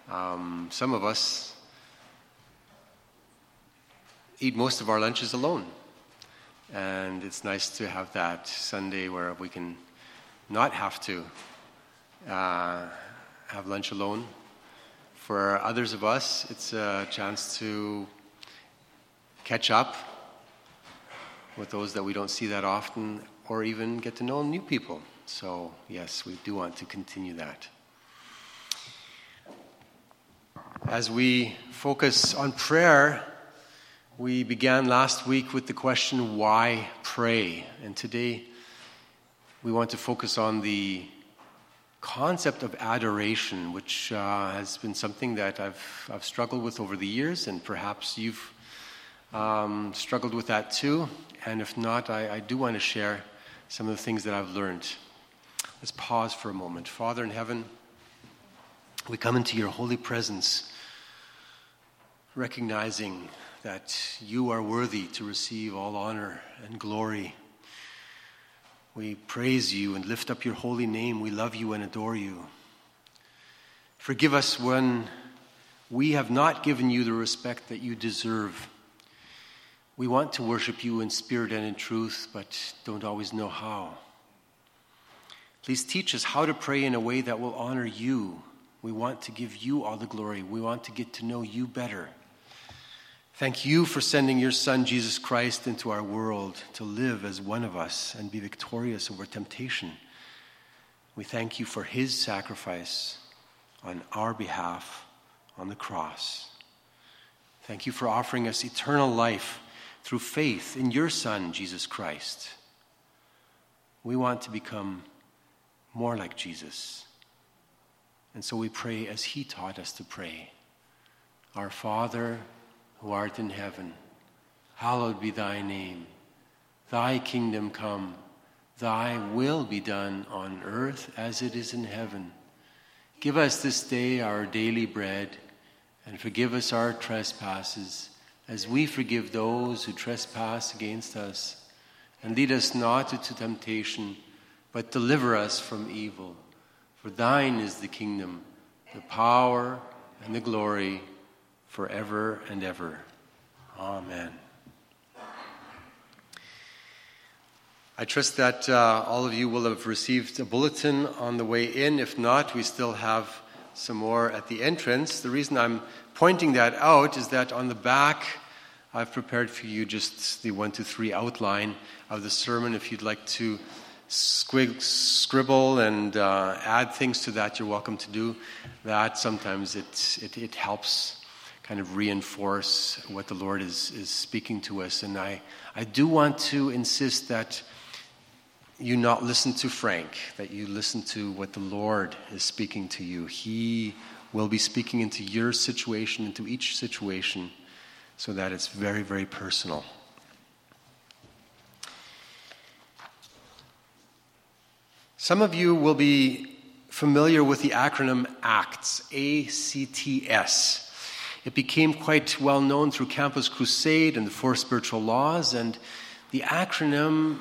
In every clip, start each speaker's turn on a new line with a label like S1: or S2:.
S1: Some of us eat most of our lunches alone. And it's nice to have that Sunday where we can not have to have lunch alone. For others of us, it's a chance to catch up with those that we don't see that often, or even get to know new people. So, yes, we do want to continue that. As we focus on prayer, we began last week with the question, why pray? And today we want to focus on the concept of adoration, which has been something that I've struggled with over the years, and perhaps you've struggled with that too. And if not, I do want to share some of the things that I've learned. Let's pause for a moment. Father in heaven, we come into your holy presence, recognizing that you are worthy to receive all honor and glory. We praise you and lift up your holy name. We love you and adore you. Forgive us when we have not given you the respect that you deserve. We want to worship you in spirit and in truth, but don't always know how. Please teach us how to pray in a way that will honor you. We want to give you all the glory. We want to get to know you better. Thank you for sending your Son, Jesus Christ, into our world to live as one of us and be victorious over temptation. We thank you for his sacrifice on our behalf on the cross. Thank you for offering us eternal life through faith in your Son, Jesus Christ. We want to become more like Jesus. And so we pray as he taught us to pray. Our Father, who art in heaven, hallowed be thy name. Thy kingdom come, thy will be done on earth as it is in heaven. Give us this day our daily bread, and forgive us our trespasses, as we forgive those who trespass against us. And lead us not into temptation, but deliver us from evil. For thine is the kingdom, the power, and the glory, forever and ever. Amen. I trust that all of you will have received a bulletin on the way in. If not, we still have some more at the entrance. The reason I'm pointing that out is that on the back, I've prepared for you just the 1 to 3 outline of the sermon. If you'd like to scribble and add things to that, you're welcome to do that. Sometimes it helps kind of reinforce what the Lord is speaking to us. And I do want to insist that you not listen to Frank, that you listen to what the Lord is speaking to you. He will be speaking into your situation, into each situation, so that it's very, very personal. Some of you will be familiar with the acronym ACTS, A-C-T-S. It became quite well known through Campus Crusade and the 4 Spiritual Laws, and the acronym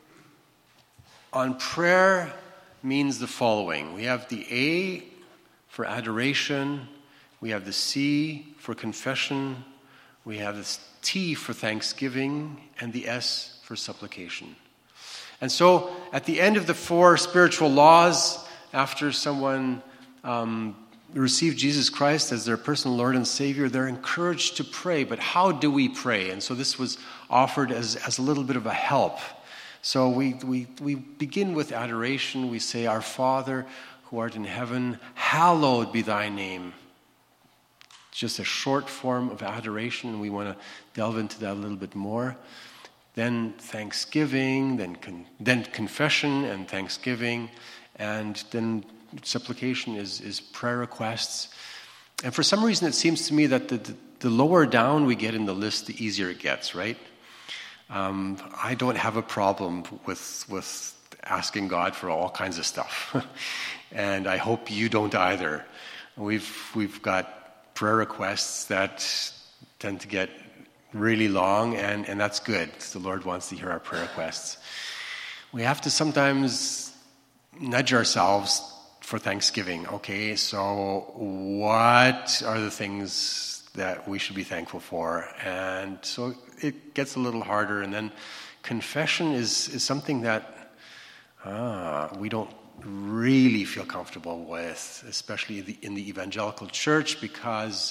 S1: on prayer means the following. We have the A for adoration, we have the C for confession, we have the T for thanksgiving, and the S for supplication. And so, at the end of the 4 spiritual laws, after someone received Jesus Christ as their personal Lord and Savior, they're encouraged to pray. But how do we pray? And so this was offered as a little bit of a help. So we begin with adoration. We say, Our Father, who art in heaven, hallowed be thy name. It's just a short form of adoration, and we want to delve into that a little bit more. Then thanksgiving, then confession and thanksgiving, and then supplication is prayer requests. And for some reason, it seems to me that the lower down we get in the list, the easier it gets, right? I don't have a problem with asking God for all kinds of stuff. And I hope you don't either. We've got prayer requests that tend to get really long, and that's good, because the Lord wants to hear our prayer requests. We have to sometimes nudge ourselves for Thanksgiving. Okay, so what are the things that we should be thankful for? And so it gets a little harder. And then confession is something that we don't really feel comfortable with, especially in the evangelical church, because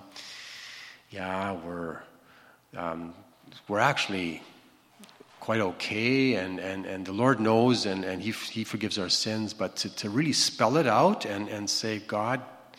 S1: we're actually quite okay, and the Lord knows, and He forgives our sins. But to really spell it out and say, God,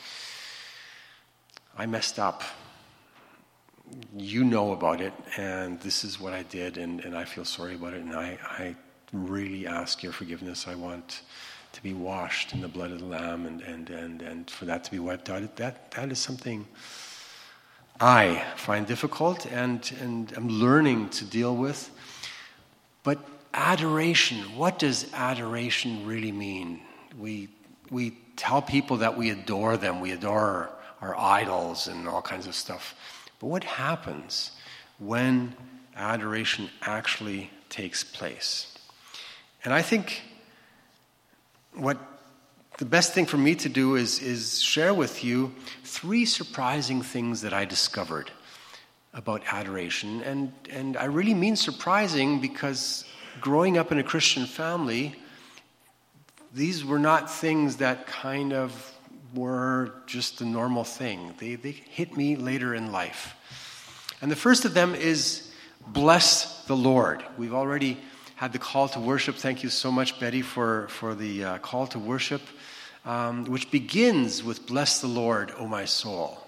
S1: I messed up. You know about it, and this is what I did, and I feel sorry about it, and I really ask your forgiveness. I want to be washed in the blood of the Lamb, and for that to be wiped out. That is something I find difficult, and I'm learning to deal with. But adoration, what does adoration really mean? We tell people that we adore them, we adore our idols and all kinds of stuff. But what happens when adoration actually takes place? And I think what the best thing for me to do is share with you 3 surprising things that I discovered about adoration. And I really mean surprising, because growing up in a Christian family, these were not things that kind of were just the normal thing. They hit me later in life. And the first of them is bless the Lord. We've already had the call to worship. Thank you so much, Betty, for the call to worship, which begins with bless the Lord, O my soul.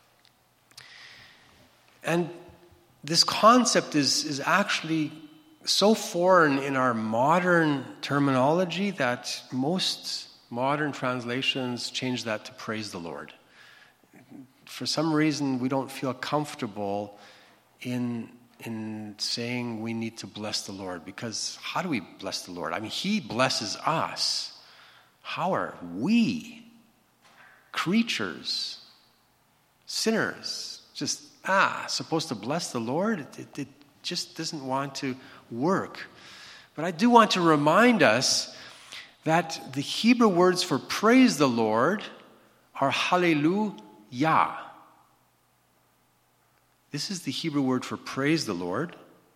S1: And this concept is actually so foreign in our modern terminology that most modern translations change that to praise the Lord. For some reason, we don't feel comfortable in saying we need to bless the Lord, because how do we bless the Lord? I mean, He blesses us. How are we, creatures, sinners, just supposed to bless the Lord? It just doesn't want to work. But I do want to remind us that the Hebrew words for praise the Lord are hallelujah. This is the Hebrew word for praise the Lord.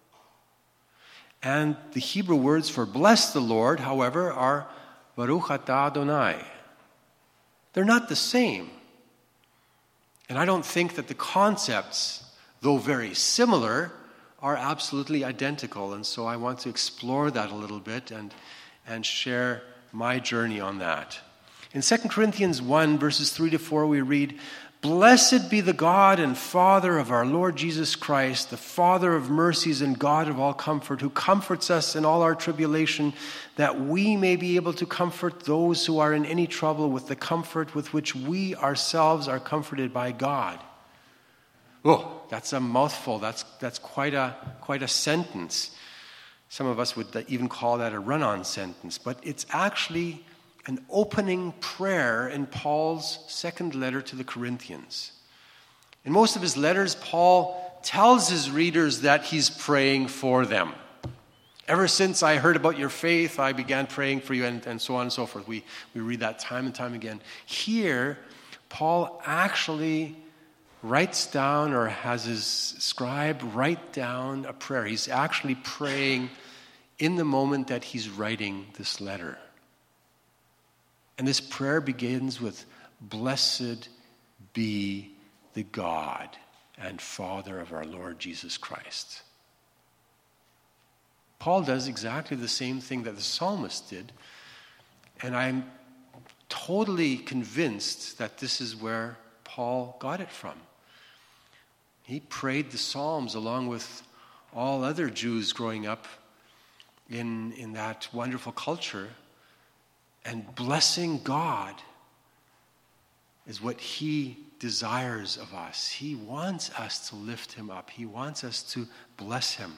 S1: And the Hebrew words for bless the Lord, however, are Baruch atah Adonai. They're not the same. And I don't think that the concepts, though very similar, are absolutely identical. And so I want to explore that a little bit and share my journey on that. In 2 Corinthians 1, verses 3-4, we read, "Blessed be the God and Father of our Lord Jesus Christ, the Father of mercies and God of all comfort, who comforts us in all our tribulation, that we may be able to comfort those who are in any trouble with the comfort with which we ourselves are comforted by God." Oh, that's a mouthful. That's quite a sentence. Some of us would even call that a run-on sentence, but it's actually an opening prayer in Paul's second letter to the Corinthians. In most of his letters, Paul tells his readers that he's praying for them. Ever since I heard about your faith, I began praying for you, and so on and so forth. We read that time and time again. Here, Paul actually writes down, or has his scribe write down a prayer. He's actually praying in the moment that he's writing this letter. And this prayer begins with, "Blessed be the God and Father of our Lord Jesus Christ." Paul does exactly the same thing that the psalmist did, and I'm totally convinced that this is where Paul got it from. He prayed the Psalms along with all other Jews growing up in that wonderful culture. And blessing God is what He desires of us. He wants us to lift Him up. He wants us to bless Him.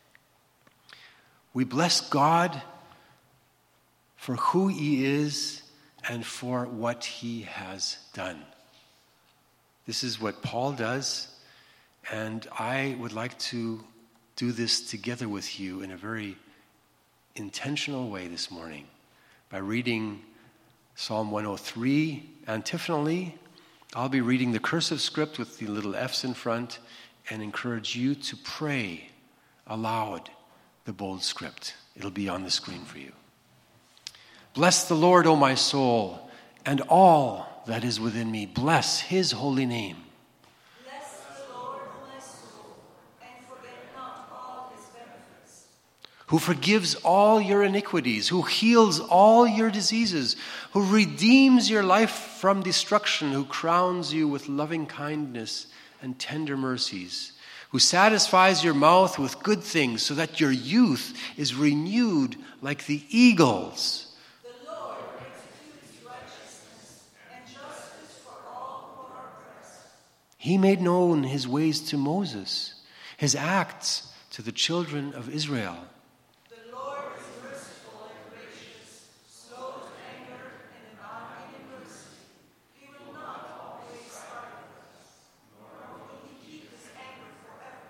S1: We bless God for who He is and for what He has done. This is what Paul does, and I would like to do this together with you in a very intentional way this morning, by reading Psalm 103, antiphonally. I'll be reading the cursive script with the little F's in front and encourage you to pray aloud the bold script. It'll be on the screen for you. Bless the Lord, O my soul, and all that is within me. Bless his holy name.
S2: Bless the Lord, O my soul, and forget not all his benefits.
S1: Who forgives all your iniquities, who heals all your diseases, who redeems your life from destruction, who crowns you with loving kindness and tender mercies, who satisfies your mouth with good things so that your youth is renewed like the eagles.
S2: The Lord executes righteousness and justice for all who are oppressed.
S1: He made known his ways to Moses, his acts to the children of Israel.
S2: The Lord is merciful and gracious, slow to anger and abounding in mercy. He will not always strive with us, nor will he keep his anger forever.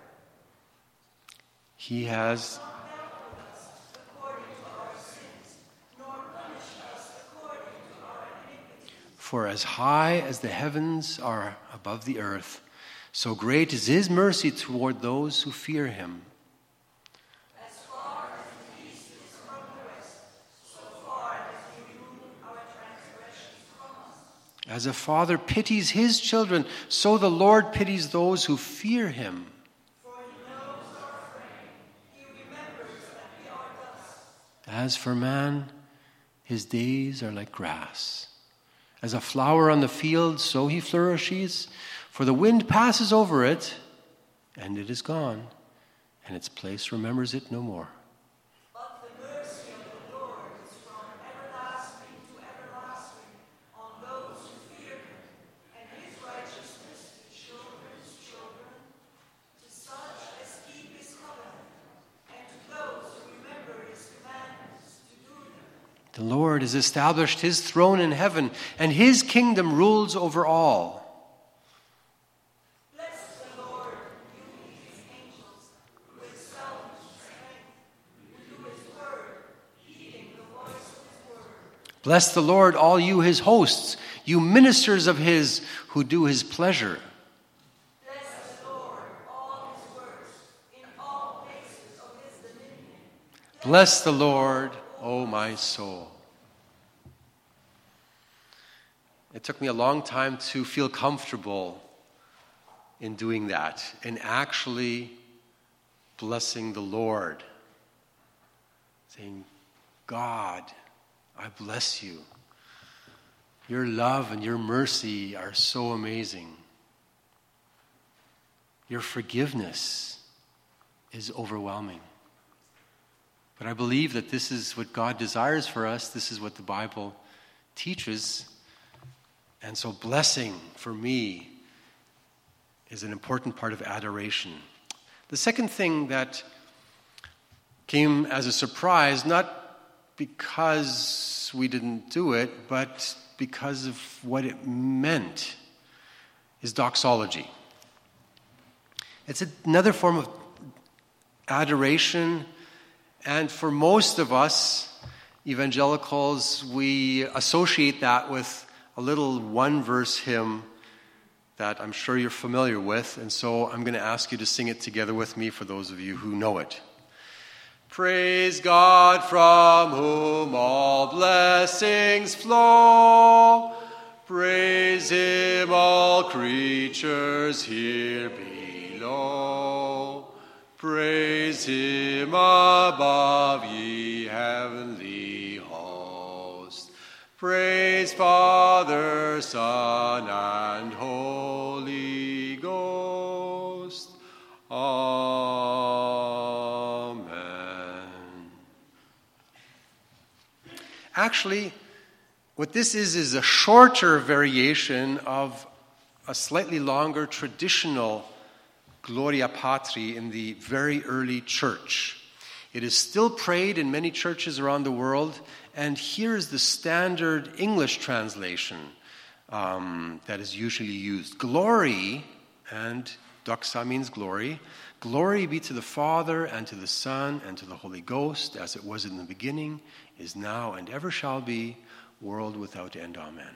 S1: He has
S2: Not dealt with us according to our sins, nor punished us according to our iniquities.
S1: For as high as the heavens are above the earth, so great is his mercy toward those who fear him.
S2: As far as the east is from the west, so far has he removed our transgressions from us.
S1: As a father pities his children, so the Lord pities those who fear him.
S2: For he knows our frame, he remembers that we are dust.
S1: As for man, his days are like grass. As a flower on the field, so he flourishes. For the wind passes over it, and it is gone, and its place remembers it no more.
S2: But the mercy of the Lord is from everlasting to everlasting on those who fear him, and his righteousness to children's children, to such as keep his covenant, and to those who remember his commandments to do them.
S1: The Lord has established his throne in heaven, and his kingdom rules over all.
S2: Bless the Lord, you his angels, who excel in strength, who do his word, heeding the voice of his word.
S1: Bless the Lord, all you his hosts, you ministers of his who do his pleasure.
S2: Bless the Lord, all his works, in all places of his dominion.
S1: Bless the Lord, O my soul. It took me a long time to feel comfortable in doing that, in actually blessing the Lord. Saying, God, I bless you. Your love and your mercy are so amazing. Your forgiveness is overwhelming. But I believe that this is what God desires for us. This is what the Bible teaches. And so blessing for me is an important part of adoration. The second thing that came as a surprise, not because we didn't do it, but because of what it meant, is doxology. It's another form of adoration, and for most of us, evangelicals, we associate that with a little one-verse hymn that I'm sure you're familiar with, and so I'm going to ask you to sing it together with me for those of you who know it. Praise God from whom all blessings flow. Praise him, all creatures here below. Praise him above, ye heavenly host. Praise Father, Son, and Holy Ghost. Amen. Actually, what this is a shorter variation of a slightly longer traditional Gloria Patri in the very early church. It is still prayed in many churches around the world, and here is the standard English translation that is usually used. Glory, and doxa means glory, glory be to the Father, and to the Son, and to the Holy Ghost, as it was in the beginning, is now, and ever shall be, world without end. Amen.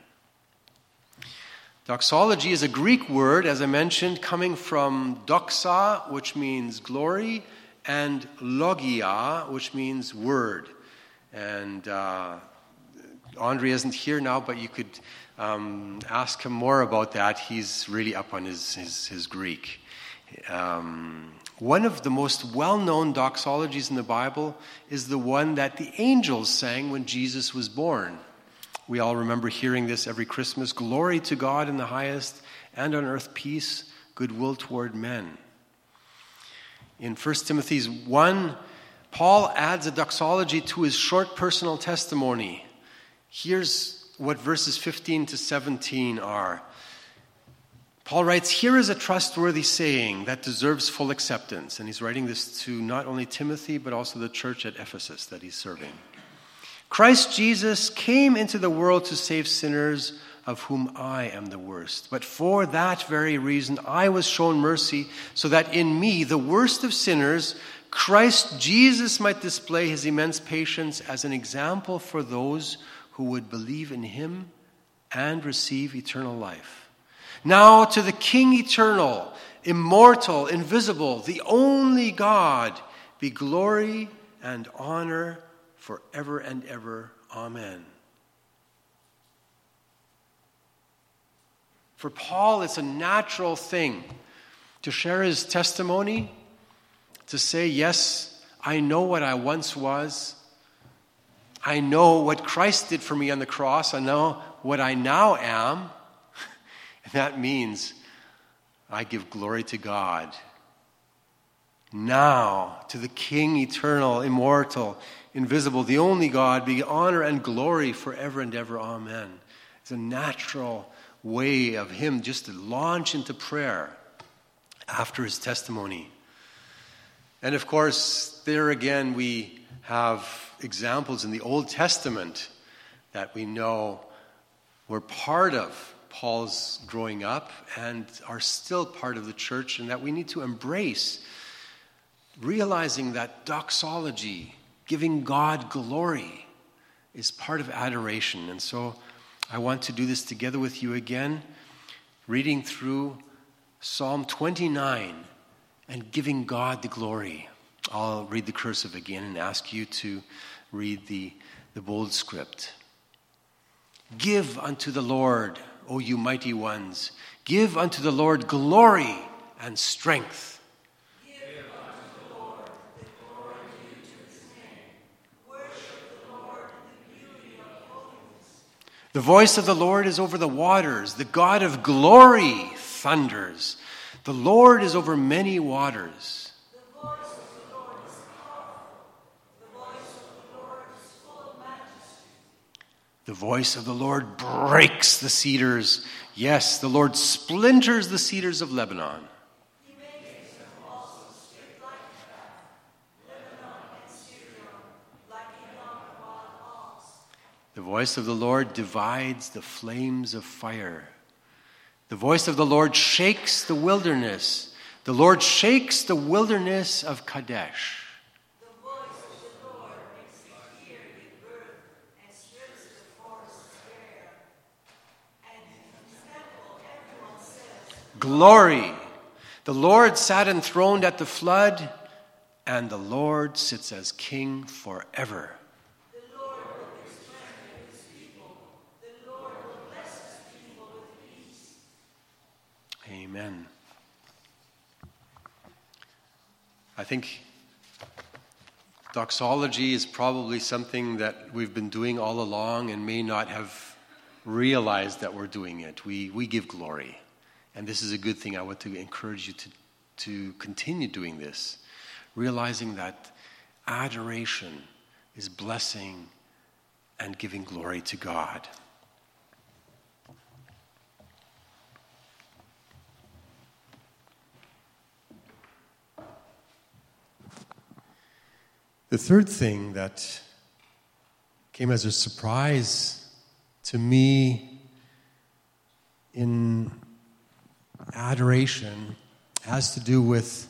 S1: Doxology is a Greek word, as I mentioned, coming from doxa, which means glory, and logia, which means word. And Andre isn't here now, but you could ask him more about that. He's really up on his Greek. One of the most well-known doxologies in the Bible is the one that the angels sang when Jesus was born. We all remember hearing this every Christmas. Glory to God in the highest, and on earth peace, goodwill toward men. In 1 Timothy 1, Paul adds a doxology to his short personal testimony. Here's what verses 15 to 17 are. Paul writes, "Here is a trustworthy saying that deserves full acceptance." And he's writing this to not only Timothy, but also the church at Ephesus that he's serving. "Christ Jesus came into the world to save sinners, of whom I am the worst. But for that very reason I was shown mercy, so that in me, the worst of sinners, Christ Jesus might display his immense patience as an example for those who would believe in him and receive eternal life. Now to the King eternal, immortal, invisible, the only God, be glory and honor forever and ever. Amen." For Paul, it's a natural thing to share his testimony, to say, yes, I know what I once was. I know what Christ did for me on the cross. I know what I now am. And that means I give glory to God. Now, to the King eternal, immortal, invisible, the only God, be honor and glory forever and ever. Amen. It's a natural way of him just to launch into prayer after his testimony. And of course, there again we have examples in the Old Testament that we know were part of Paul's growing up and are still part of the church, and that we need to embrace, realizing that doxology, giving God glory, is part of adoration. And so I want to do this together with you again, reading through Psalm 29 and giving God the glory. I'll read the cursive again and ask you to read the bold script. "Give unto the Lord, O you mighty ones, give unto the Lord glory and strength.
S2: Give unto the Lord the glory due to his name. Worship the Lord in the beauty of holiness.
S1: The voice of the Lord is over the waters. The God of glory thunders. The Lord is over many waters.
S2: The voice of the Lord is powerful. The voice of the Lord is full of majesty.
S1: The voice of the Lord breaks the cedars. Yes, the Lord splinters the cedars of Lebanon.
S2: He makes them also straight like chaff, Lebanon and Syrian, like a young wild ox.
S1: The voice of the Lord divides the flames of fire. The voice of the Lord shakes the wilderness. The Lord shakes the wilderness of Kadesh.
S2: The voice of the Lord makes the ear give birth and strips the forests bare. And in his temple everyone says,
S1: Glory! The Lord sat enthroned at the flood, and the Lord sits as king forever.
S2: the Lord will give strength to his people. The Lord will bless his people with peace.
S1: Amen. I think doxology is probably something that we've been doing all along and may not have realized that we're doing it. We give glory. And this is a good thing. I want to encourage you to continue doing this, realizing that adoration is blessing and giving glory to God. The third thing that came as a surprise to me in adoration has to do with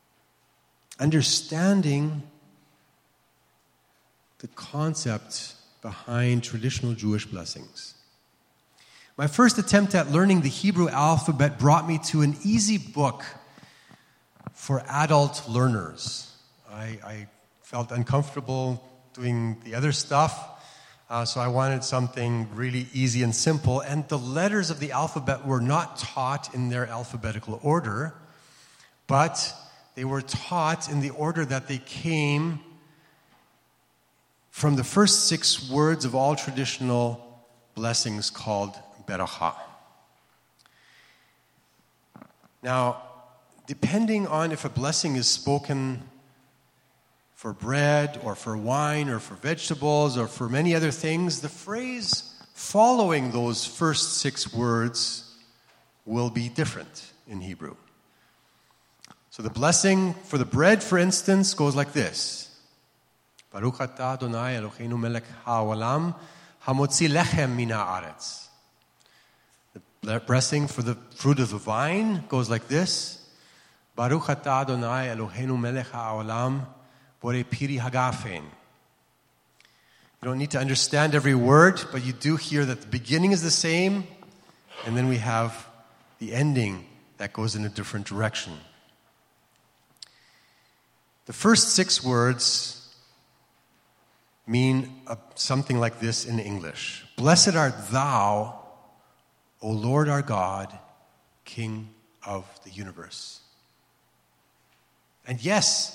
S1: understanding the concept behind traditional Jewish blessings. My first attempt at learning the Hebrew alphabet brought me to an easy book for adult learners. I felt uncomfortable doing the other stuff, so I wanted something really easy and simple. And the letters of the alphabet were not taught in their alphabetical order, but they were taught in the order that they came from the first 6 words of all traditional blessings called Beracha. Now, depending on if a blessing is spoken for bread or for wine or for vegetables or for many other things, the phrase following those first 6 words will be different in Hebrew. So the blessing for the bread, for instance, goes like this. Baruch atah Adonai Eloheinu melech ha'olam hamotzi lechem min ha'aretz. The blessing for the fruit of the vine goes like this. Baruch atah Adonai Eloheinu melech ha'olam borei piri hagafen. You don't need to understand every word, but you do hear that the beginning is the same, and then we have the ending that goes in a different direction. The first 6 words mean something like this in English. Blessed art thou, O Lord our God, King of the universe. And yes,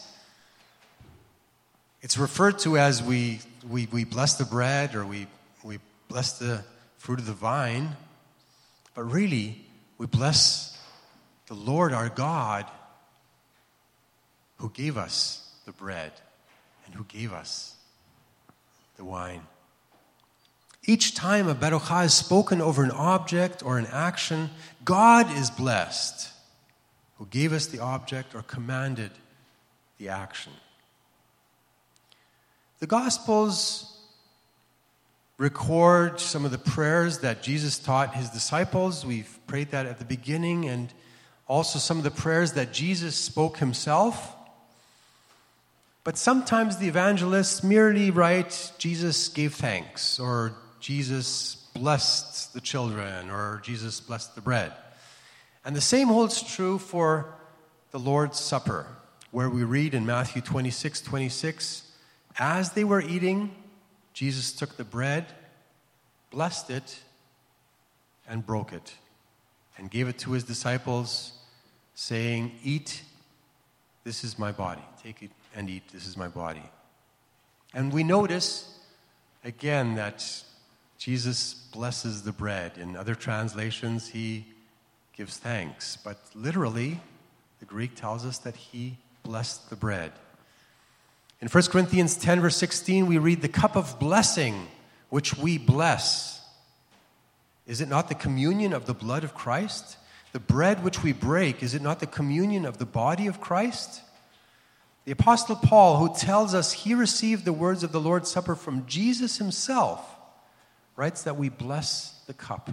S1: it's referred to as we bless the bread or we bless the fruit of the vine, but really we bless the Lord our God who gave us the bread and who gave us the wine. Each time a Berocha is spoken over an object or an action, God is blessed, who gave us the object or commanded the action. The Gospels record some of the prayers that Jesus taught his disciples. We've prayed that at the beginning, and also some of the prayers that Jesus spoke himself. But sometimes the evangelists merely write, Jesus gave thanks, or Jesus blessed the children, or Jesus blessed the bread. And the same holds true for the Lord's Supper, where we read in Matthew 26:26, as they were eating, Jesus took the bread, blessed it, and broke it, and gave it to his disciples, saying, eat, this is my body. Take it and eat, this is my body. And we notice, again, that Jesus blesses the bread. In other translations, he gives thanks. But literally, the Greek tells us that he blessed the bread. In 1 Corinthians 10, verse 16, we read, the cup of blessing which we bless. Is it not the communion of the blood of Christ? The bread which we break, is it not the communion of the body of Christ? The Apostle Paul, who tells us he received the words of the Lord's Supper from Jesus himself, writes that we bless the cup.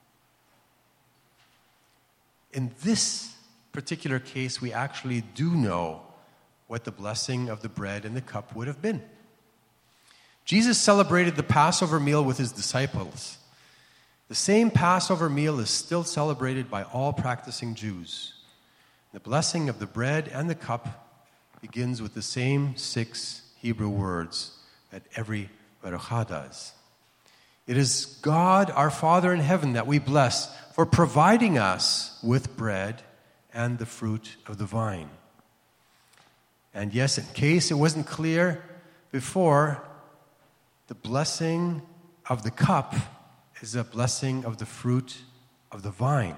S1: In this particular case, we actually do know what the blessing of the bread and the cup would have been. Jesus celebrated the Passover meal with his disciples. The same Passover meal is still celebrated by all practicing Jews. The blessing of the bread and the cup begins with the same 6 Hebrew words that every Berocha does. It is God, our Father in heaven, that we bless for providing us with bread and the fruit of the vine. And yes, in case it wasn't clear before, the blessing of the cup is a blessing of the fruit of the vine.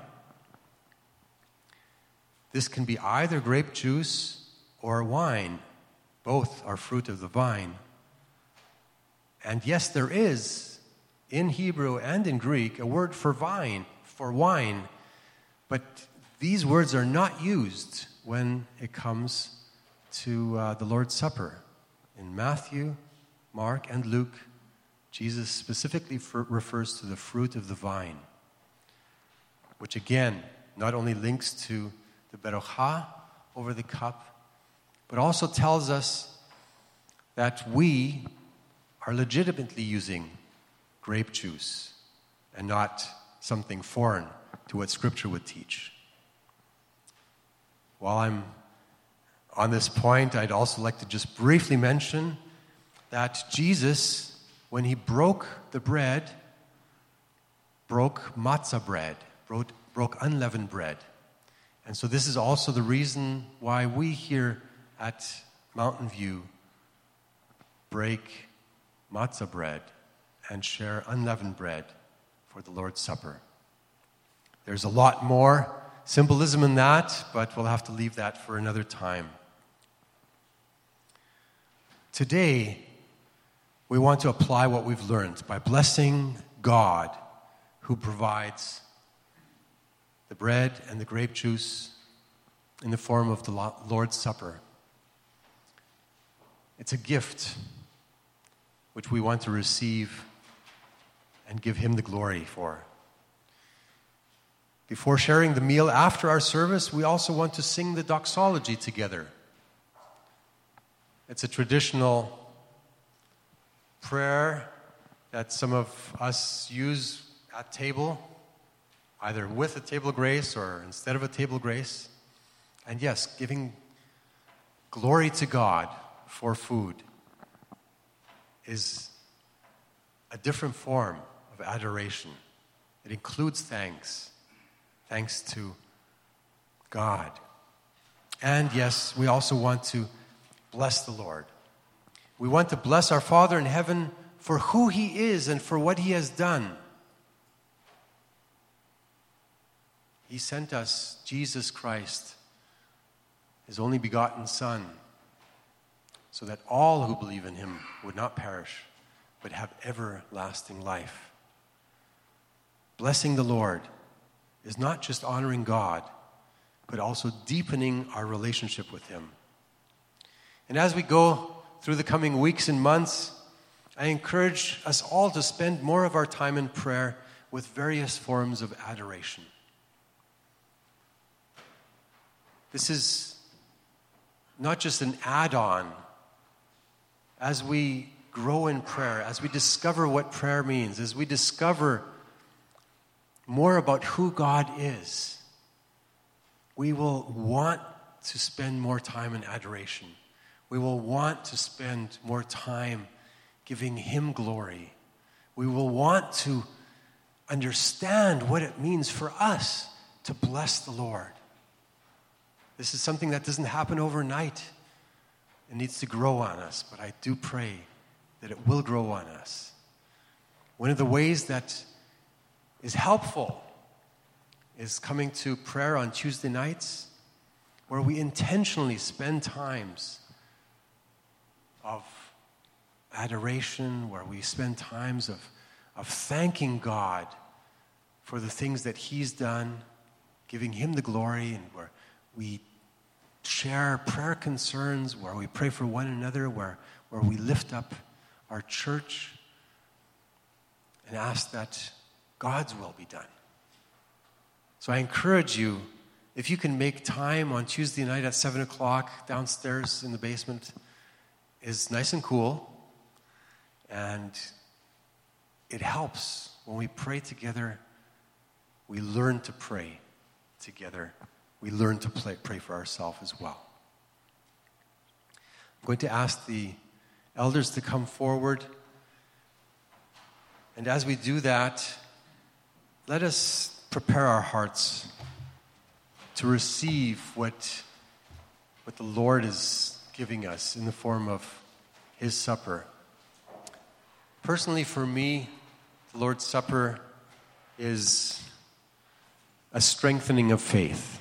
S1: This can be either grape juice or wine. Both are fruit of the vine. And yes, there is, in Hebrew and in Greek, a word for wine, but these words are not used when it comes to the Lord's Supper. In Matthew, Mark, and Luke, Jesus specifically refers to the fruit of the vine, which again, not only links to the Berocha over the cup, but also tells us that we are legitimately using grape juice and not something foreign to what Scripture would teach. While I'm on this point, I'd also like to just briefly mention that Jesus, when he broke the bread, broke matzah bread, broke unleavened bread. And so this is also the reason why we here at Mountain View break matzah bread and share unleavened bread for the Lord's Supper. There's a lot more symbolism in that, but we'll have to leave that for another time. Today, we want to apply what we've learned by blessing God, who provides the bread and the grape juice in the form of the Lord's Supper. It's a gift which we want to receive and give him the glory for. Before sharing the meal after our service, we also want to sing the doxology together. It's a traditional prayer that some of us use at table, either with a table grace or instead of a table grace. And yes, giving glory to God for food is a different form of adoration. It includes thanks to God. And yes, we also want to bless the Lord. We want to bless our Father in heaven for who he is and for what he has done. He sent us Jesus Christ, his only begotten Son, so that all who believe in him would not perish, but have everlasting life. Blessing the Lord is not just honoring God, but also deepening our relationship with him. And as we go through the coming weeks and months, I encourage us all to spend more of our time in prayer with various forms of adoration. This is not just an add-on. As we grow in prayer, as we discover what prayer means, as we discover more about who God is, we will want to spend more time in adoration. We will want to spend more time giving him glory. We will want to understand what it means for us to bless the Lord. This is something that doesn't happen overnight. It needs to grow on us, but I do pray that it will grow on us. One of the ways that is helpful is coming to prayer on Tuesday nights, where we intentionally spend times of adoration, where we spend times of thanking God for the things that he's done, giving him the glory, and where we share prayer concerns, where we pray for one another, where we lift up our church and ask that God's will be done. So I encourage you, if you can make time on Tuesday night at 7 o'clock downstairs in the basement, is nice and cool, and it helps when we pray together. We learn to pray together. We learn to pray for ourselves as well. I'm going to ask the elders to come forward. And as we do that, let us prepare our hearts to receive what the Lord is giving us in the form of his supper. Personally, for me, the Lord's Supper is a strengthening of faith.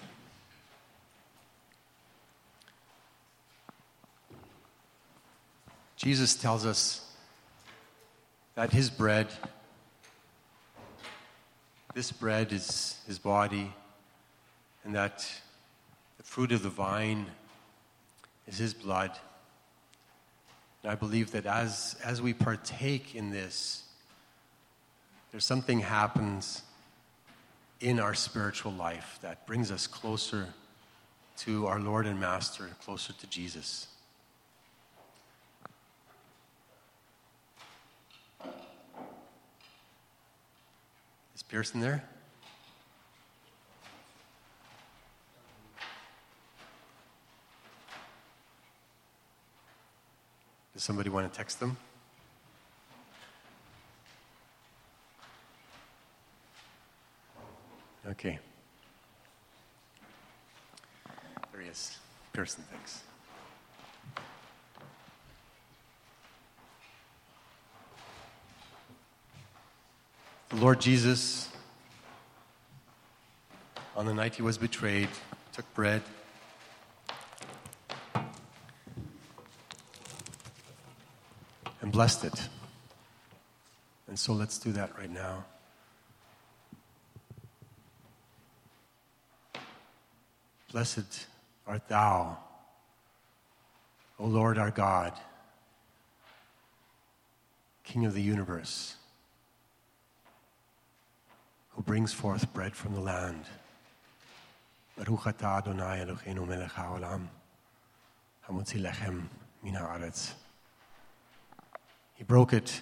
S1: Jesus tells us that his bread, this bread is his body, and that the fruit of the vine is his blood. And I believe that as we partake in this, there's something happens in our spiritual life that brings us closer to our Lord and Master, closer to Jesus. Pearson there? Does somebody want to text them? Okay. There he is. Pearson, thanks. The Lord Jesus, on the night he was betrayed, took bread, and blessed it. And so let's do that right now. Blessed art thou, O Lord our God, King of the universe, who brings forth bread from the land. Baruch atah Adonai Eloheinu melech haolam, hamotzi lechem min haaretz. He broke it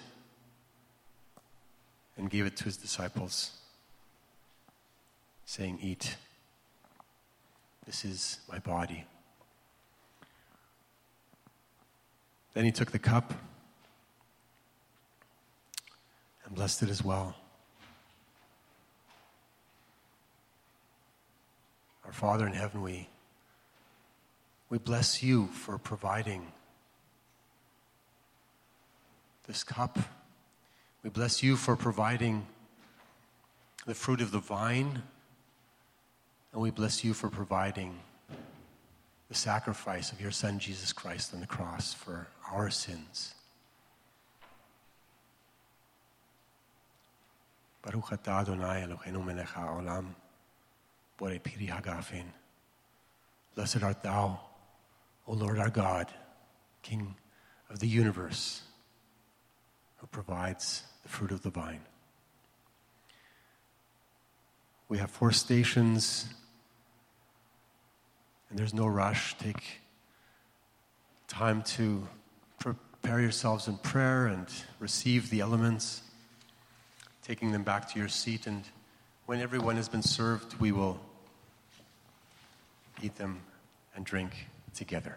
S1: and gave it to his disciples, saying, "Eat. This is my body." Then he took the cup and blessed it as well. Our Father in heaven, we bless you for providing this cup. We bless you for providing the fruit of the vine. And we bless you for providing the sacrifice of your Son, Jesus Christ, on the cross for our sins. Baruch atah Adonai Eloheinu melech haolam, borei piri hagafen. Blessed art thou, O Lord our God, King of the universe, who provides the fruit of the vine. We have 4 stations, and there's no rush. Take time to prepare yourselves in prayer and receive the elements, taking them back to your seat. And when everyone has been served, we will eat them and drink together.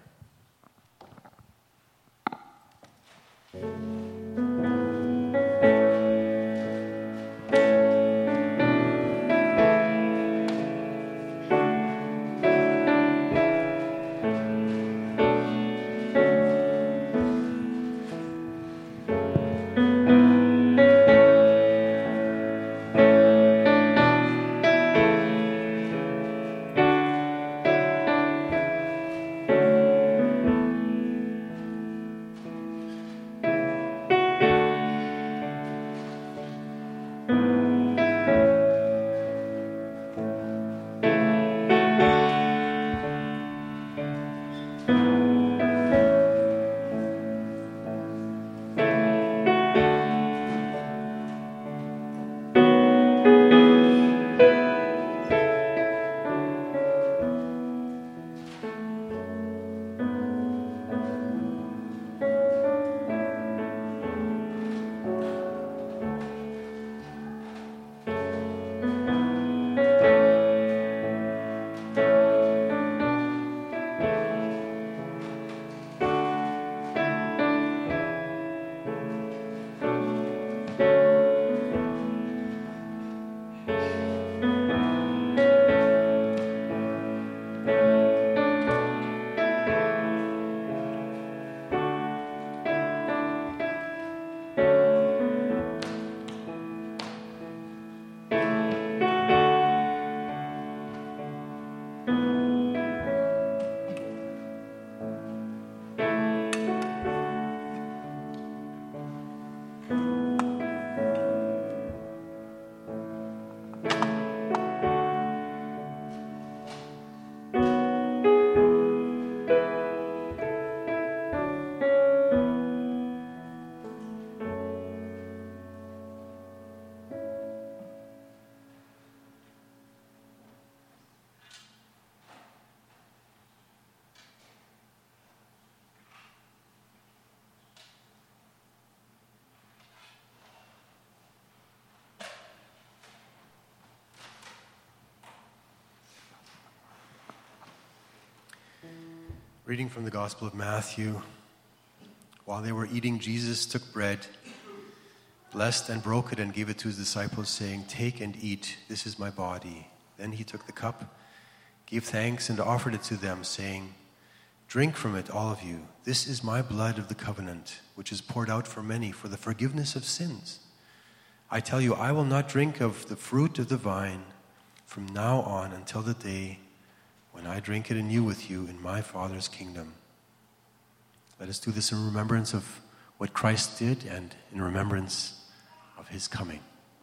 S1: Reading from the Gospel of Matthew. While they were eating, Jesus took bread, blessed and broke it, and gave it to his disciples, saying, "Take and eat, this is my body." Then he took the cup, gave thanks, and offered it to them, saying, "Drink from it, all of you. This is my blood of the covenant, which is poured out for many for the forgiveness of sins. I tell you, I will not drink of the fruit of the vine from now on until the day when I drink it anew with you in my Father's kingdom." Let us do this in remembrance of what Christ did and in remembrance of his coming.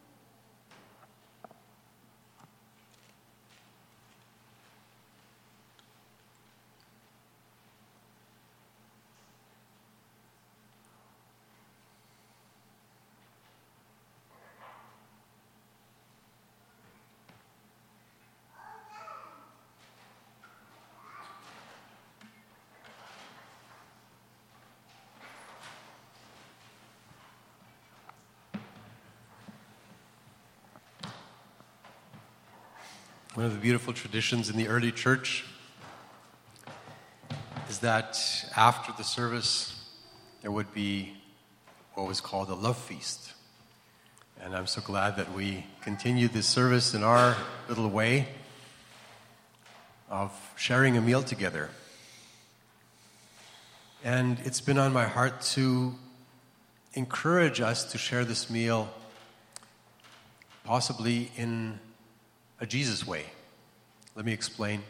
S1: One of the beautiful traditions in the early church is that after the service, there would be what was called a love feast. And I'm so glad that we continue this service in our little way of sharing a meal together. And it's been on my heart to encourage us to share this meal possibly in a Jesus way. Let me explain.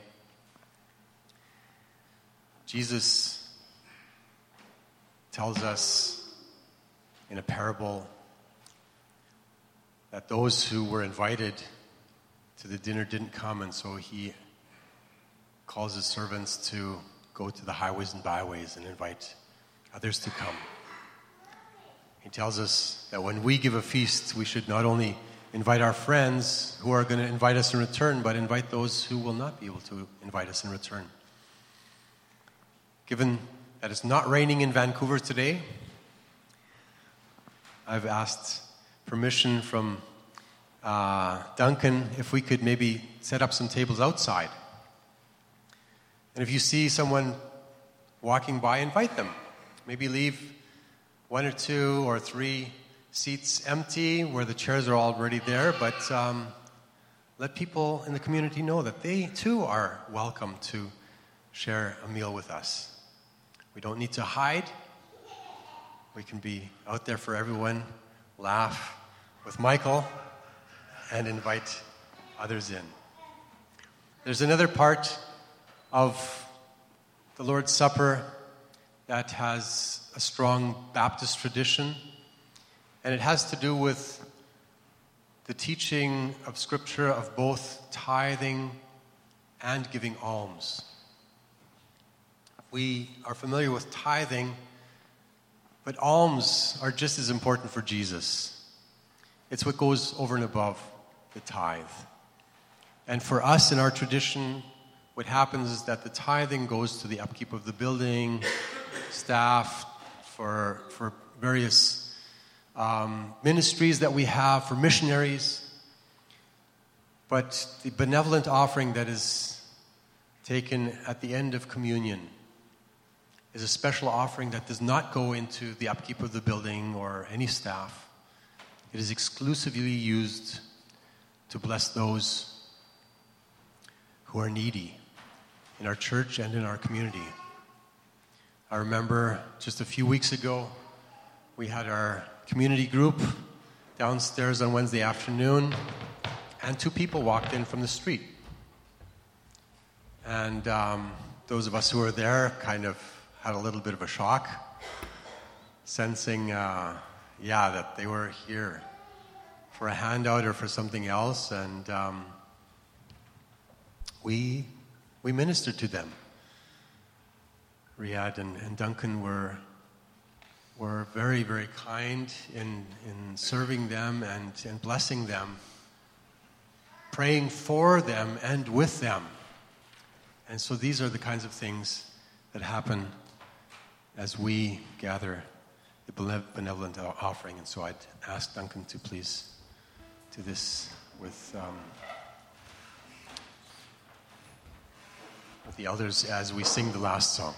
S1: Jesus tells us in a parable that those who were invited to the dinner didn't come, and so he calls his servants to go to the highways and byways and invite others to come. He tells us that when we give a feast, we should not only invite our friends who are going to invite us in return, but invite those who will not be able to invite us in return. Given that it's not raining in Vancouver today, I've asked permission from Duncan if we could maybe set up some tables outside. And if you see someone walking by, invite them. Maybe leave 1 or 2 or 3 seats empty where the chairs are already there, but let people in the community know that they too are welcome to share a meal with us. We don't need to hide. We can be out there for everyone, laugh with Michael, and invite others in. There's another part of the Lord's Supper that has a strong Baptist tradition. And it has to do with the teaching of Scripture of both tithing and giving alms. We are familiar with tithing, but alms are just as important for Jesus. It's what goes over and above the tithe. And for us in our tradition, what happens is that the tithing goes to the upkeep of the building, staff, for various ministries that we have, for missionaries. But the benevolent offering that is taken at the end of communion is a special offering that does not go into the upkeep of the building or any staff. It is exclusively used to bless those who are needy in our church and in our community. I remember just a few weeks ago, we had our community group downstairs on Wednesday afternoon, and 2 people walked in from the street. And those of us who were there kind of had a little bit of a shock, sensing, that they were here for a handout or for something else, and we ministered to them. Riyadh and Duncan were very, very kind in serving them and blessing them, praying for them and with them. And so these are the kinds of things that happen as we gather the benevolent offering. And so I'd ask Duncan to please do this with the elders as we sing the last song.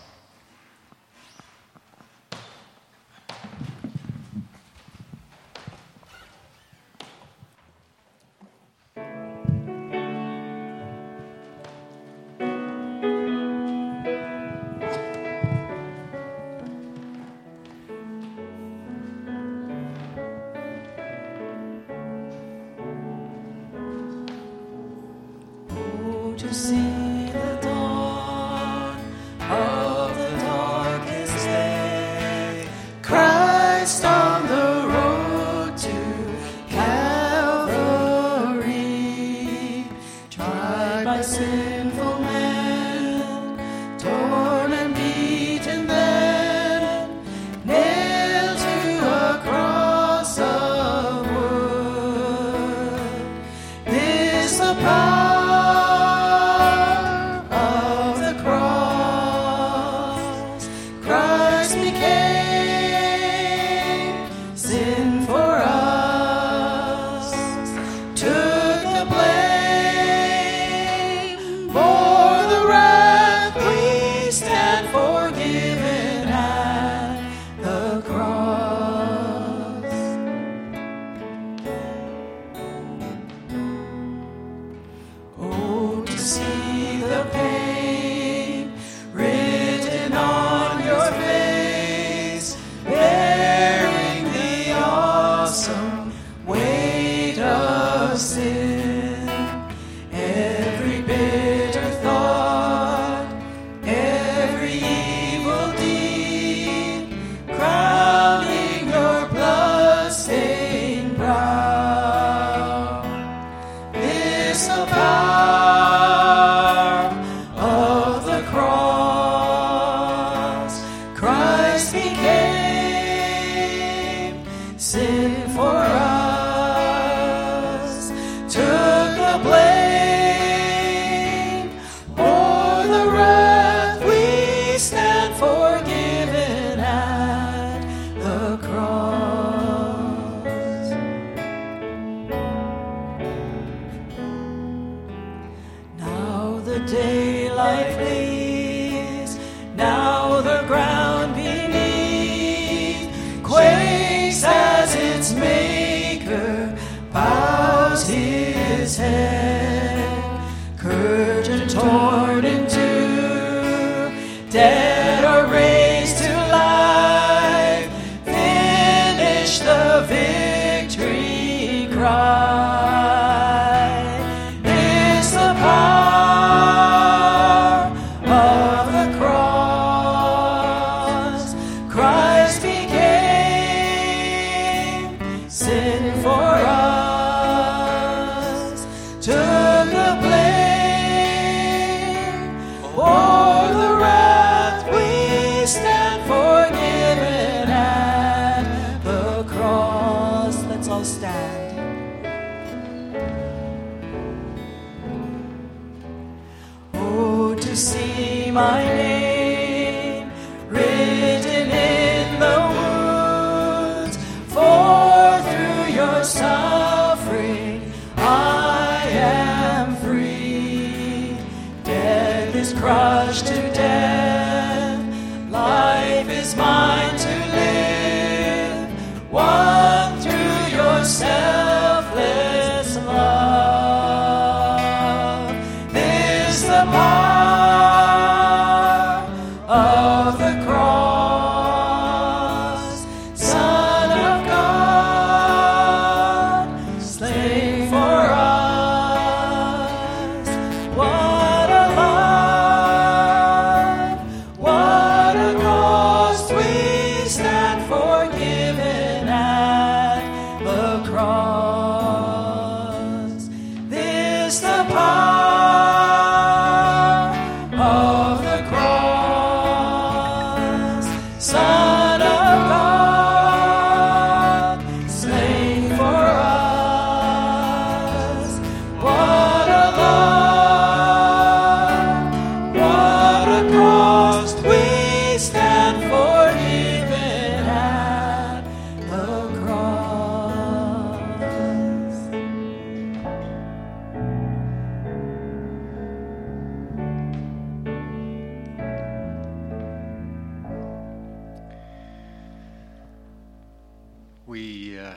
S2: To see the dawn of the darkest day, Christ on the road to Calvary, tried by sinful men, torn and beaten then, nailed to a cross of wood. This the power daylight flees, now the ground beneath quakes as its maker bows his head. Curtain torn in two, dead are raised to life, finish the victory cry. Is the power of the cross. Christ became sin for us, took the blame for the wrath we stand forgiven at the cross. Let's all stand. Oh, to see my name written in the wounds, for through your suffering I am free. Death is crushed to death, life is mine to live, won through your selfless love. This the power of the cross, Son of God, slain for us. What a life, what a cost, we stand forgiven at the cross. This the power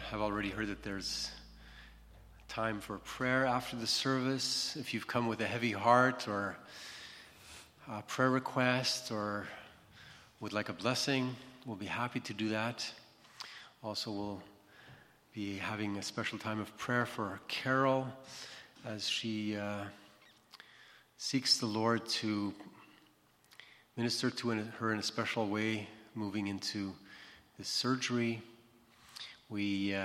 S1: have already heard that there's time for prayer after the service. If you've come with a heavy heart or a prayer request or would like a blessing, we'll be happy to do that. Also, we'll be having a special time of prayer for Carol as she seeks the Lord to minister to her in a special way, moving into this surgery. We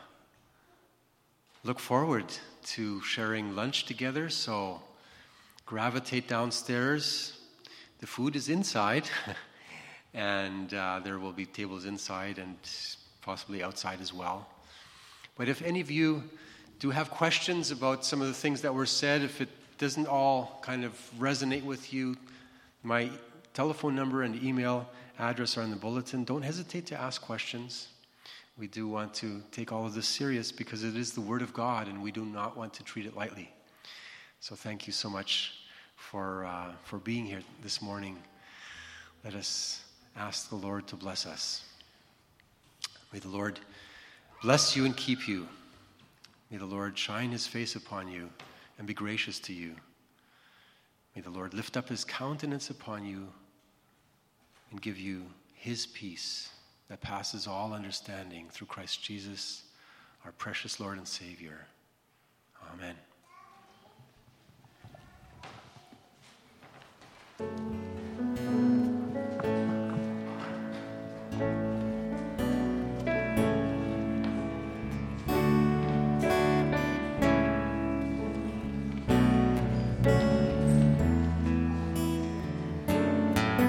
S1: look forward to sharing lunch together, so gravitate downstairs. The food is inside, and there will be tables inside and possibly outside as well. But if any of you do have questions about some of the things that were said, if it doesn't all kind of resonate with you, my telephone number and email address are in the bulletin. Don't hesitate to ask questions. We do want to take all of this serious because it is the Word of God, and we do not want to treat it lightly. So thank you so much for being here this morning. Let us ask the Lord to bless us. May the Lord bless you and keep you. May the Lord shine his face upon you and be gracious to you. May the Lord lift up his countenance upon you and give you his peace that passes all understanding through Christ Jesus, our precious Lord and Savior. Amen.